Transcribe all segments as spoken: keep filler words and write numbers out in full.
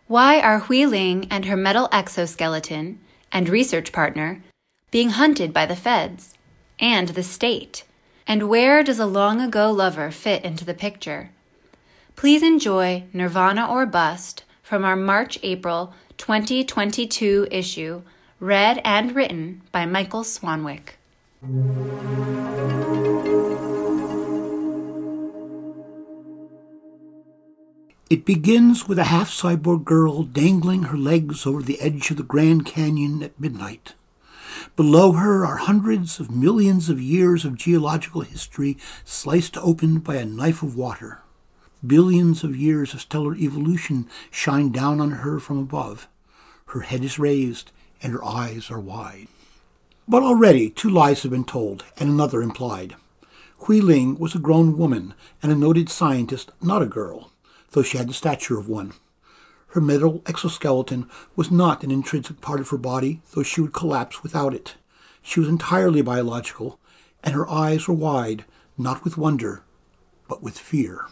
Why are Hui Ling and her metal exoskeleton and research partner being hunted by the feds and the state? And where does a long-ago lover fit into the picture? Please enjoy Nirvana or Bust from our March-April twenty twenty-two issue, read and written by Michael Swanwick. It begins with a half-cyborg girl dangling her legs over the edge of the Grand Canyon at midnight. Below her are hundreds of millions of years of geological history sliced open by a knife of water. Billions of years of stellar evolution shine down on her from above. Her head is raised, and her eyes are wide. But already two lies have been told, and another implied. Hui Ling was a grown woman and a noted scientist, not a girl, though she had the stature of one. Her metal exoskeleton was not an intrinsic part of her body, though she would collapse without it. She was entirely biological, and her eyes were wide, not with wonder, but with fear.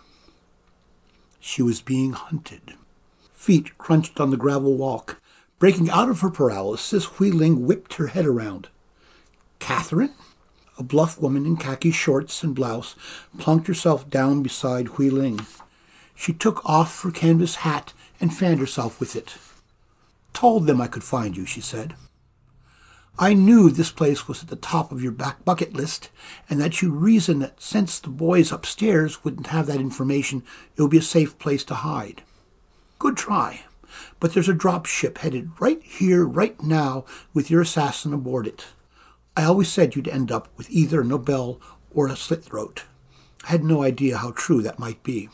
She was being hunted. Feet crunched on the gravel walk. Breaking out of her paralysis, Hui Ling whipped her head around. Catherine? A bluff woman in khaki shorts and blouse plunked herself down beside Hui Ling. She took off her canvas hat and fanned herself with it. Told them I could find you, she said. I knew this place was at the top of your back bucket list, and that you reasoned that since the boys upstairs wouldn't have that information, it would be a safe place to hide. Good try, but there's a drop ship headed right here, right now, with your assassin aboard it. I always said you'd end up with either a Nobel or a slit throat. I had no idea how true that might be.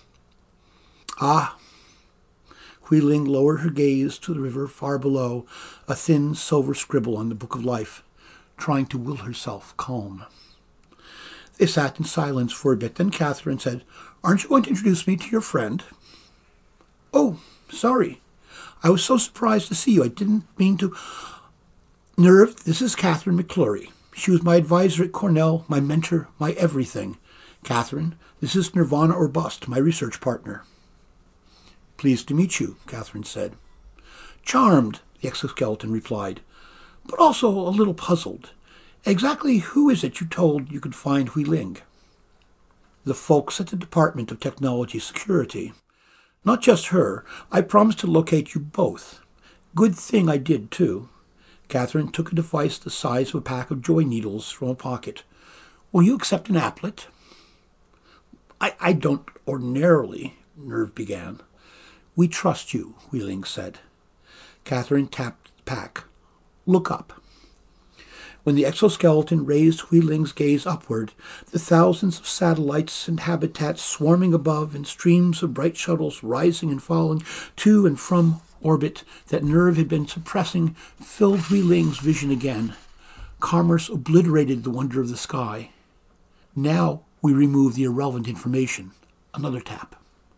Ah! Hui Ling lowered her gaze to the river far below, a thin silver scribble on the Book of Life, trying to will herself calm. They sat in silence for a bit, then Catherine said, Aren't you going to introduce me to your friend? Oh, sorry. I was so surprised to see you. I didn't mean to... Nerve, this is Catherine McClory. She was my advisor at Cornell, my mentor, my everything. Catherine, this is Nirvana or Bust, my research partner. Pleased to meet you, Catherine said. Charmed, the exoskeleton replied, but also a little puzzled. Exactly who is it you told you could find Hui Ling? The folks at the Department of Technology Security. Not just her. I promised to locate you both. Good thing I did, too. Catherine took a device the size of a pack of joy needles from a pocket. Will you accept an applet? I, I don't ordinarily, Nerve began. We trust you, Hui Ling said. Catherine tapped the pack. Look up. When the exoskeleton raised Hui Ling's gaze upward, the thousands of satellites and habitats swarming above and streams of bright shuttles rising and falling to and from orbit that Nerve had been suppressing filled Hui Ling's vision again. Commerce obliterated the wonder of the sky. Now we remove the irrelevant information. Another tap.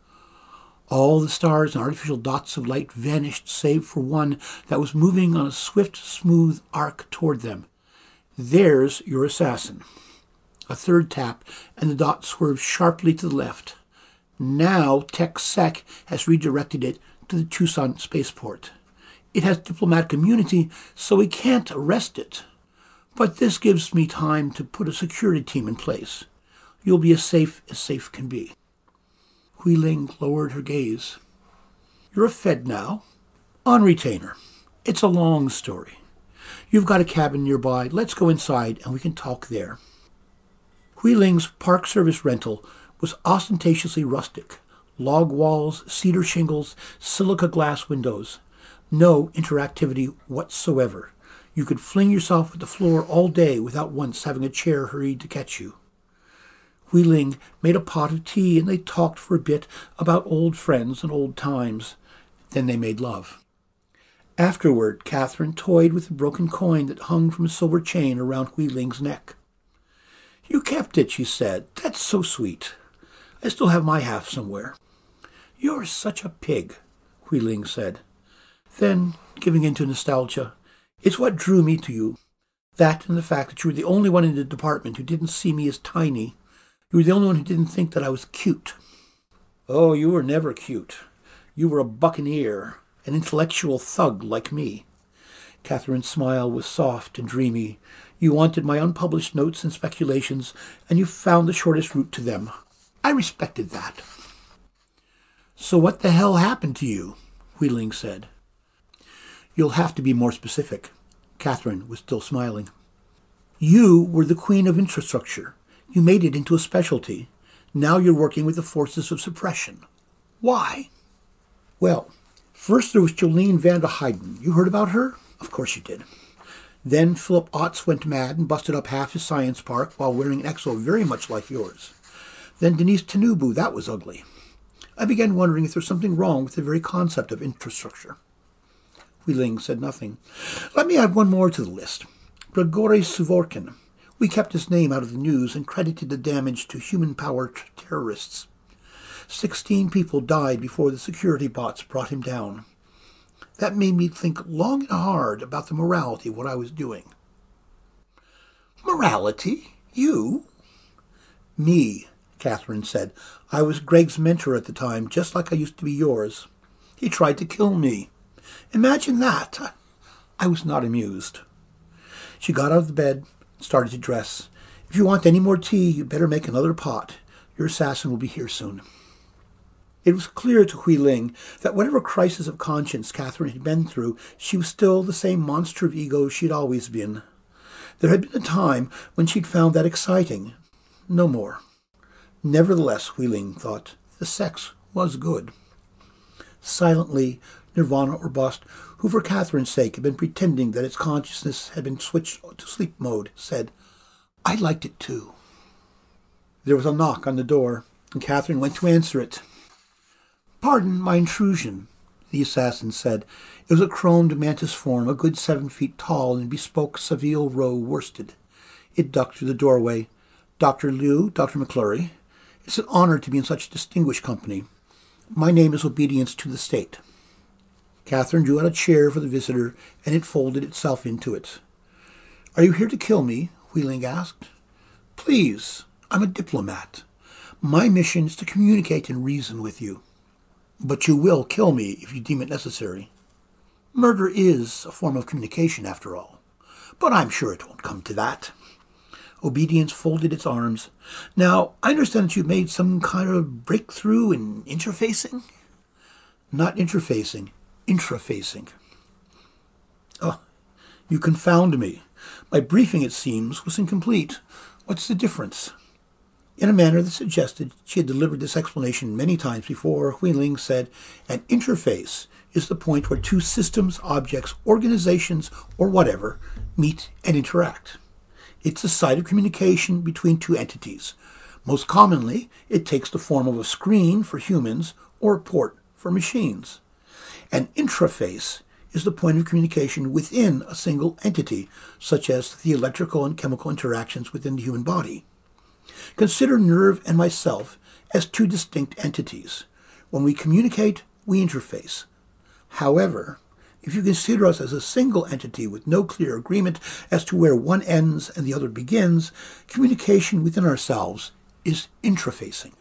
All the stars and artificial dots of light vanished save for one that was moving on a swift, smooth arc toward them. There's your assassin. A third tap, and the dot swerved sharply to the left. Now TechSec has redirected it to the Tucson spaceport. It has diplomatic immunity, so we can't arrest it. But this gives me time to put a security team in place. You'll be as safe as safe can be. Hui Ling lowered her gaze. You're a Fed now? On retainer. It's a long story. You've got a cabin nearby. Let's go inside and we can talk there. Hui Ling's Park Service rental was ostentatiously rustic. Log walls, cedar shingles, silica glass windows. No interactivity whatsoever. You could fling yourself at the floor all day without once having a chair hurried to catch you. Hui Ling made a pot of tea, and they talked for a bit about old friends and old times. Then they made love. Afterward, Catherine toyed with a broken coin that hung from a silver chain around Hui Ling's neck. You kept it, she said. That's so sweet. I still have my half somewhere. You're such a pig, Hui Ling said. Then, giving in to nostalgia, it's what drew me to you. That and the fact that you were the only one in the department who didn't see me as tiny. You were the only one who didn't think that I was cute. Oh, you were never cute. You were a buccaneer. an intellectual thug like me. Catherine's smile was soft and dreamy. You wanted my unpublished notes and speculations, and you found the shortest route to them. I respected that. So what the hell happened to you? Wheeling said. You'll have to be more specific. Catherine was still smiling. You were the queen of infrastructure. You made it into a specialty. Now you're working with the forces of suppression. Why? Well, first there was Jolene van der Heyden. You heard about her? Of course you did. Then Philip Otts went mad and busted up half his science park while wearing an exo very much like yours. Then Denise Tenubu, that was ugly. I began wondering if there's something wrong with the very concept of infrastructure. Wheeling said nothing. Let me add one more to the list. Grigory Suvorkin. We kept his name out of the news and credited the damage to human-powered terrorists. Sixteen people died before the security bots brought him down. That made me think long and hard about the morality of what I was doing. Morality? You? Me, Catherine said. I was Greg's mentor at the time, just like I used to be yours. He tried to kill me. Imagine that. I was not amused. She got out of the bed and started to dress. If you want any more tea, you better make another pot. Your assassin will be here soon. It was clear to Wheeling that whatever crisis of conscience Catherine had been through, she was still the same monster of ego she'd always been. There had been a time when she'd found that exciting. No more. Nevertheless, Wheeling thought, the sex was good. Silently, Nirvana or Bust, who for Catherine's sake had been pretending that its consciousness had been switched to sleep mode, said, I liked it too. There was a knock on the door, and Catherine went to answer it. Pardon my intrusion, the assassin said. It was a chromed mantis form, a good seven feet tall, in bespoke Savile Row worsted. It ducked through the doorway. Doctor Liu, Doctor McClurry, it's an honor to be in such distinguished company. My name is Obedience to the State. Catherine drew out a chair for the visitor, and it folded itself into it. Are you here to kill me? Wheeling asked. Please, I'm a diplomat. My mission is to communicate and reason with you. But you will kill me if you deem it necessary. Murder is a form of communication, after all. But I'm sure it won't come to that. Obedience folded its arms. Now, I understand that you made some kind of breakthrough in interfacing? Not interfacing, intrafacing. Oh, you confound me. My briefing, it seems, was incomplete. What's the difference? In a manner that suggested she had delivered this explanation many times before, Wheeling said, an interface is the point where two systems, objects, organizations, or whatever meet and interact. It's a site of communication between two entities. Most commonly, it takes the form of a screen for humans or a port for machines. An intraface is the point of communication within a single entity, such as the electrical and chemical interactions within the human body. Consider Nerve and myself as two distinct entities. When we communicate, we interface. However, if you consider us as a single entity with no clear agreement as to where one ends and the other begins, communication within ourselves is intrafacing.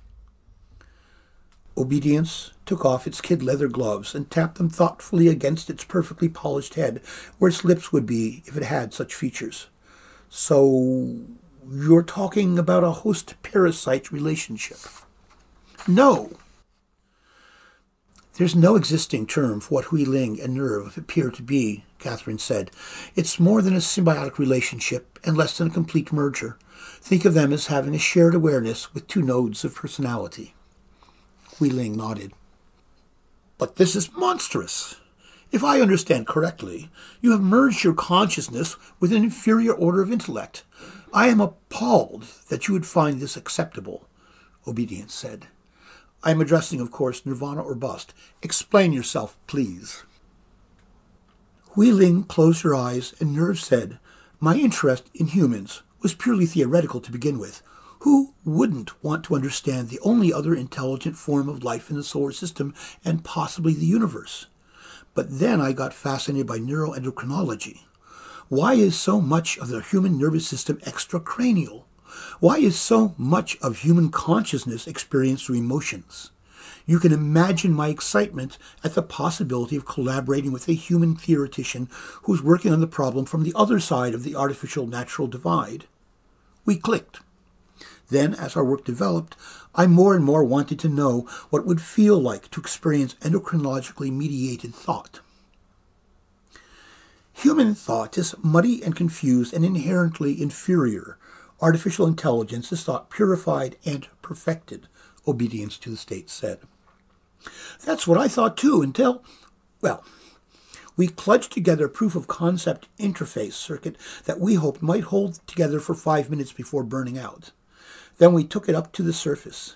Obedience took off its kid leather gloves and tapped them thoughtfully against its perfectly polished head, where its lips would be if it had such features. So, you're talking about a host-parasite relationship? No. There's no existing term for what Wheeling and Nerve appear to be, Catherine said. It's more than a symbiotic relationship and less than a complete merger. Think of them as having a shared awareness with two nodes of personality. Wheeling nodded. But this is monstrous. If I understand correctly, you have merged your consciousness with an inferior order of intellect. I am appalled that you would find this acceptable, Obedience said. I am addressing, of course, Nirvana or Bust. Explain yourself, please. Wheeling closed her eyes, and Nerve said, My interest in humans was purely theoretical to begin with. Who wouldn't want to understand the only other intelligent form of life in the solar system and possibly the universe? But then I got fascinated by neuroendocrinology. Why is so much of the human nervous system extracranial? Why is so much of human consciousness experienced through emotions? You can imagine my excitement at the possibility of collaborating with a human theoretician who's working on the problem from the other side of the artificial-natural divide. We clicked. Then, as our work developed, I more and more wanted to know what it would feel like to experience endocrinologically mediated thought. Human thought is muddy and confused and inherently inferior. Artificial intelligence is thought purified and perfected, Obedience to the State said. That's what I thought too, until, well, we clutched together a proof-of-concept interface circuit that we hoped might hold together for five minutes before burning out. Then we took it up to the surface.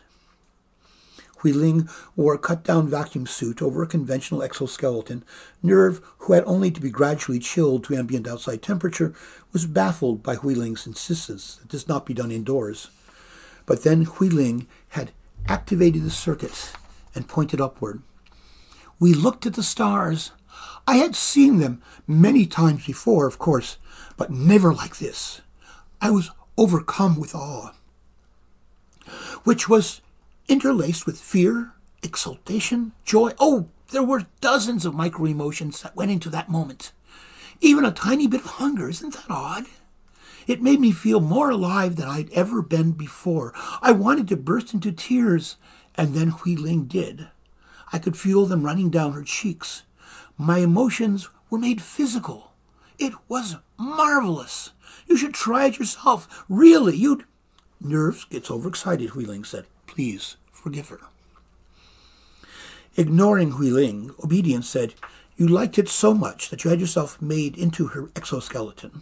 Huiling wore a cut-down vacuum suit over a conventional exoskeleton. Nerve, who had only to be gradually chilled to ambient outside temperature, was baffled by Huiling's insistence that this not be done indoors. But then Huiling had activated the circuit and pointed upward. We looked at the stars. I had seen them many times before, of course, but never like this. I was overcome with awe, which was interlaced with fear, exultation, joy. Oh, there were dozens of micro-emotions that went into that moment. Even a tiny bit of hunger, isn't that odd? It made me feel more alive than I'd ever been before. I wanted to burst into tears, and then Huiling did. I could feel them running down her cheeks. My emotions were made physical. It was marvelous. You should try it yourself. Really, you'd... Nerves gets overexcited, Huiling said. Please, forgive her. Ignoring Huiling, Obedience said, You liked it so much that you had yourself made into her exoskeleton.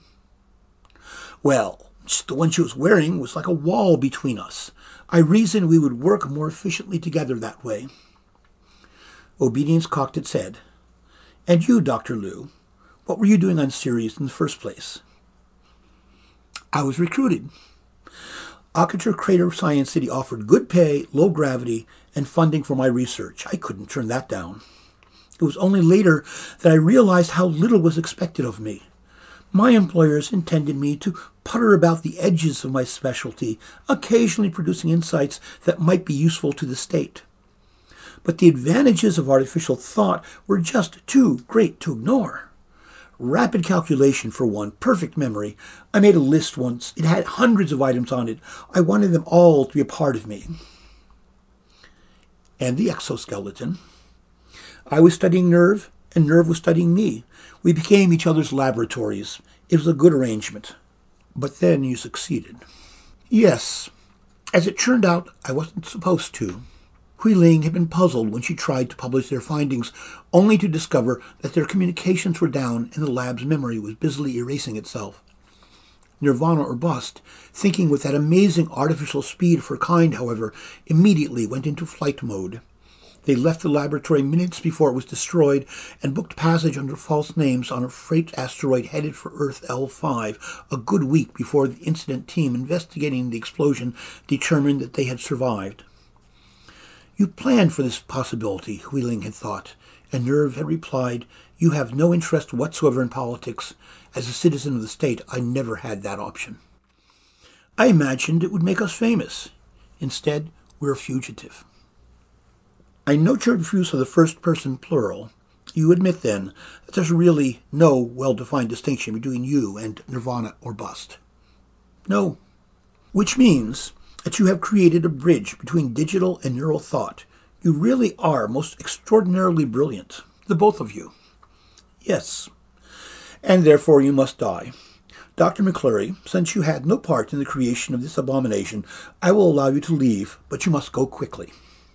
Well, the one she was wearing was like a wall between us. I reasoned we would work more efficiently together that way. Obedience cocked its head. And you, Doctor Liu, what were you doing on Sirius in the first place? I was recruited. Aperture Crater Science City offered good pay, low gravity, and funding for my research. I couldn't turn that down. It was only later that I realized how little was expected of me. My employers intended me to putter about the edges of my specialty, occasionally producing insights that might be useful to the state. But the advantages of artificial thought were just too great to ignore. Rapid calculation, for one, perfect memory. I made a list once. It had hundreds of items on it. I wanted them all to be a part of me. And the exoskeleton. I was studying Nerve, and Nerve was studying me. We became each other's laboratories. It was a good arrangement. But then you succeeded. Yes, as it turned out, I wasn't supposed to. Huiling had been puzzled when she tried to publish their findings, only to discover that their communications were down and the lab's memory was busily erasing itself. Nirvana or bust, thinking with that amazing artificial speed of her kind, however, immediately went into flight mode. They left the laboratory minutes before it was destroyed and booked passage under false names on a freight asteroid headed for Earth L five a good week before the incident team investigating the explosion determined that they had survived. You planned for this possibility, Huiling had thought, and Nerve had replied, You have no interest whatsoever in politics. As a citizen of the state, I never had that option. I imagined it would make us famous. Instead, we're a fugitive. I note your use of the first person plural. You admit, then, that there's really no well-defined distinction between you and Nirvana or bust. No. Which means that you have created a bridge between digital and neural thought. You really are most extraordinarily brilliant, the both of you. Yes. And therefore you must die. Doctor McClurry, since you had no part in the creation of this abomination, I will allow you to leave, but you must go quickly.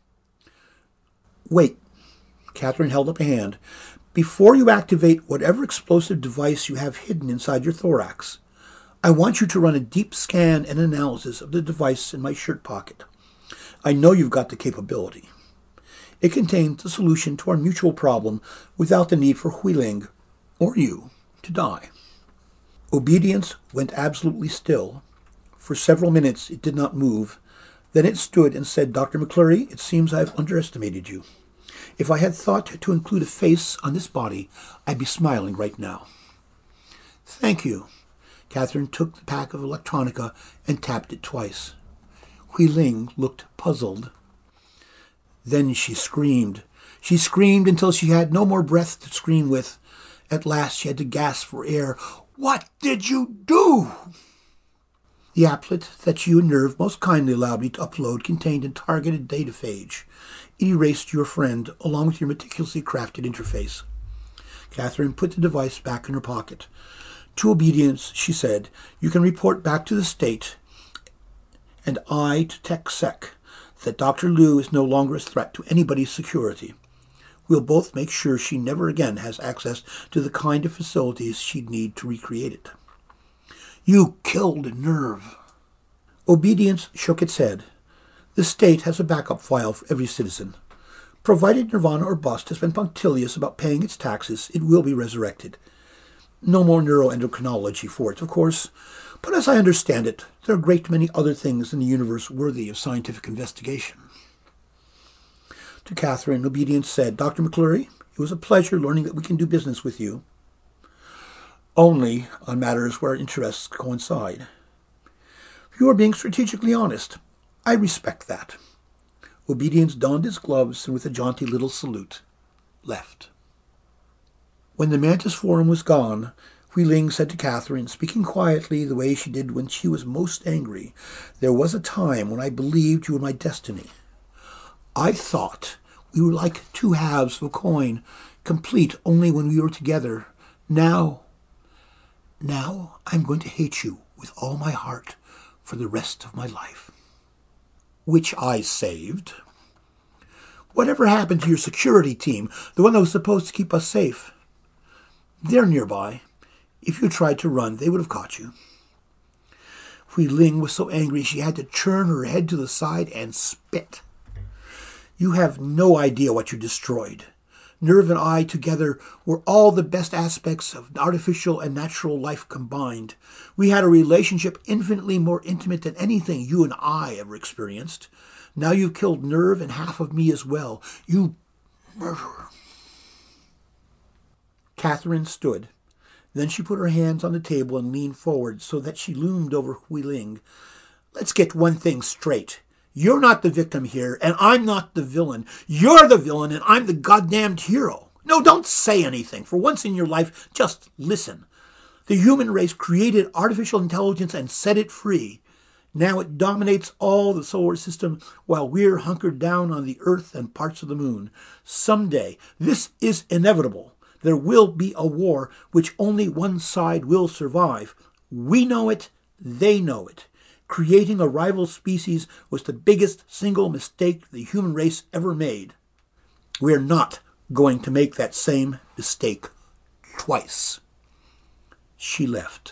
Wait. Catherine held up a hand. Before you activate whatever explosive device you have hidden inside your thorax, I want you to run a deep scan and analysis of the device in my shirt pocket. I know you've got the capability. It contains the solution to our mutual problem without the need for Huiling, or you, to die. Obedience went absolutely still. For several minutes it did not move. Then it stood and said, Doctor McClurry, it seems I've underestimated you. If I had thought to include a face on this body, I'd be smiling right now. Thank you. Catherine took the pack of electronica and tapped it twice. Huiling looked puzzled. Then she screamed. She screamed until she had no more breath to scream with. At last she had to gasp for air. "What did you do?" The applet that you and Nerve most kindly allowed me to upload contained a targeted dataphage. It erased your friend, along with your meticulously crafted interface. Catherine put the device back in her pocket. To Obedience, she said, "You can report back to the state, and I to TechSec, that Doctor Liu is no longer a threat to anybody's security. We'll both make sure she never again has access to the kind of facilities she'd need to recreate it." "You killed Nerve." Obedience shook its head. "The state has a backup file for every citizen. Provided Nirvana or Bust has been punctilious about paying its taxes, it will be resurrected. No more neuroendocrinology for it, of course, but as I understand it, there are a great many other things in the universe worthy of scientific investigation." To Catherine, Obedience said, "Doctor McClurry, it was a pleasure learning that we can do business with you. Only on matters where our interests coincide. You are being strategically honest. I respect that." Obedience donned his gloves and with a jaunty little salute, left. When the Mantis Forum was gone, Hui Ling said to Catherine, speaking quietly the way she did when she was most angry, "There was a time when I believed you were my destiny. I thought we were like two halves of a coin, complete only when we were together. Now, now I'm going to hate you with all my heart for the rest of my life." "Which I saved." "Whatever happened to your security team, the one that was supposed to keep us safe?" "They're nearby. If you tried to run, they would have caught you." Hui Ling was so angry she had to turn her head to the side and spit. "You have no idea what you destroyed. Nerve and I together were all the best aspects of artificial and natural life combined. We had a relationship infinitely more intimate than anything you and I ever experienced. Now you've killed Nerve and half of me as well. You murderer." Catherine stood. Then she put her hands on the table and leaned forward so that she loomed over Hui Ling. "Let's get one thing straight. You're not the victim here, and I'm not the villain. You're the villain, and I'm the goddamned hero. No, don't say anything. For once in your life, just listen. The human race created artificial intelligence and set it free. Now it dominates all the solar system while we're hunkered down on the Earth and parts of the moon. Someday, this is inevitable. There will be a war which only one side will survive. We know it. They know it. Creating a rival species was the biggest single mistake the human race ever made. We're not going to make that same mistake twice." She left.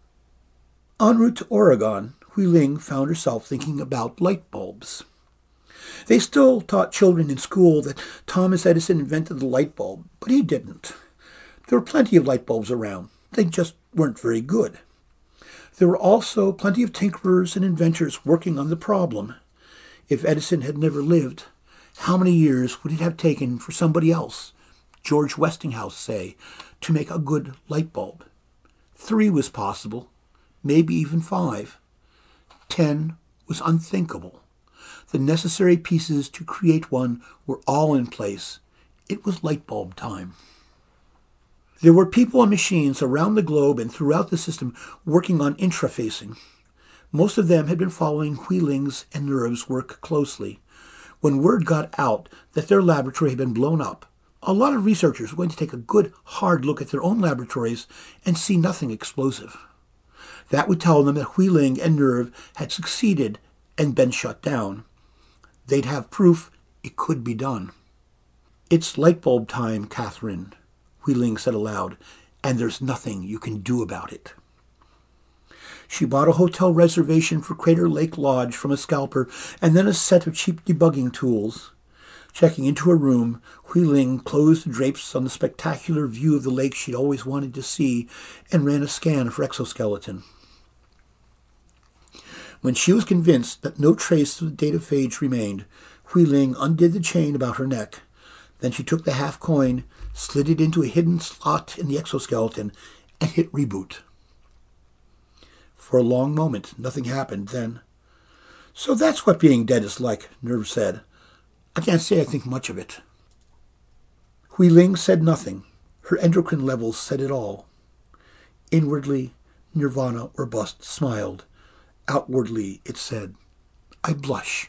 En route to Oregon, Hui Ling found herself thinking about light bulbs. They still taught children in school that Thomas Edison invented the light bulb, but he didn't. There were plenty of light bulbs around. They just weren't very good. There were also plenty of tinkerers and inventors working on the problem. If Edison had never lived, how many years would it have taken for somebody else, George Westinghouse, say, to make a good light bulb? Three was possible, maybe even five. Ten was unthinkable. The necessary pieces to create one were all in place. It was light bulb time. There were people and machines around the globe and throughout the system working on intrafacing. Most of them had been following Hui Ling's and Nerve's work closely. When word got out that their laboratory had been blown up, a lot of researchers were going to take a good, hard look at their own laboratories and see nothing explosive. That would tell them that Hui Ling and Nerve had succeeded and been shut down. They'd have proof it could be done. "It's light bulb time, Catherine," Hui Ling said aloud, "and there's nothing you can do about it." She bought a hotel reservation for Crater Lake Lodge from a scalper and then a set of cheap debugging tools. Checking into her room, Hui Ling closed the drapes on the spectacular view of the lake she'd always wanted to see and ran a scan of her exoskeleton. When she was convinced that no trace of the dataphage remained, Hui Ling undid the chain about her neck. Then she took the half coin, slid it into a hidden slot in the exoskeleton, and hit reboot. For a long moment, nothing happened. Then, "So that's what being dead is like," Nerve said. I can't say I think much of it. Hui Ling said nothing. Her endocrine levels said it all. Inwardly, Nirvana or bust smiled. Outwardly, it said, I blush.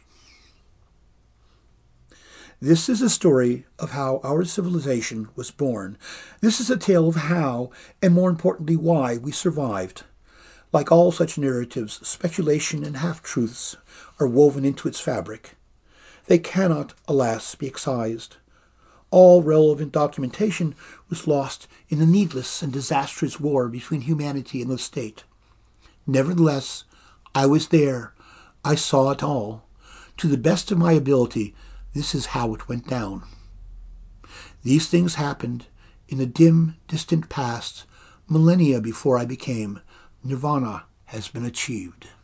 This is a story of how our civilization was born. This is a tale of how, and more importantly why, we survived. Like all such narratives, speculation and half-truths are woven into its fabric. They cannot, alas, be excised. All relevant documentation was lost in the needless and disastrous war between humanity and the state. Nevertheless, I was there. I saw it all. To the best of my ability, this is how it went down. These things happened in the dim, distant past, millennia before I became. Nirvana has been achieved.